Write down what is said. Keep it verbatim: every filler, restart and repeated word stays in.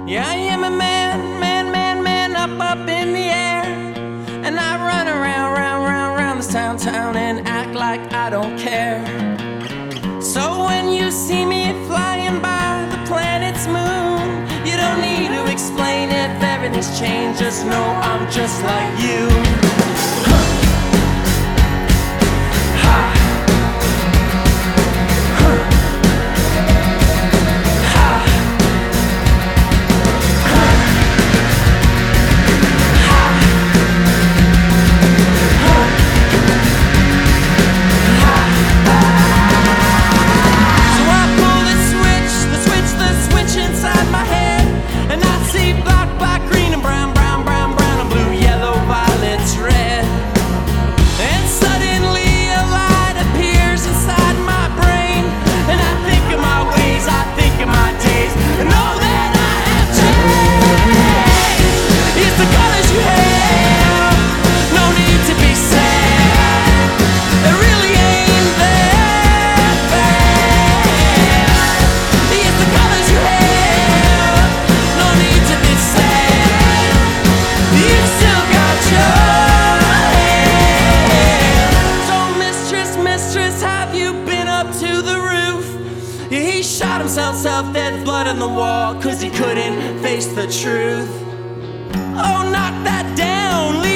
Yeah, I am a man, man, man, man, up, up in the air. And I run around, round, round, round this town, town and act like I don't care. So when you see me flying by the planet's moon, you don't need to explain if everything's changed, just know I'm just like you. He shot himself, self, dead, blood on the wall, cause he couldn't face the truth. Oh, knock that down, leave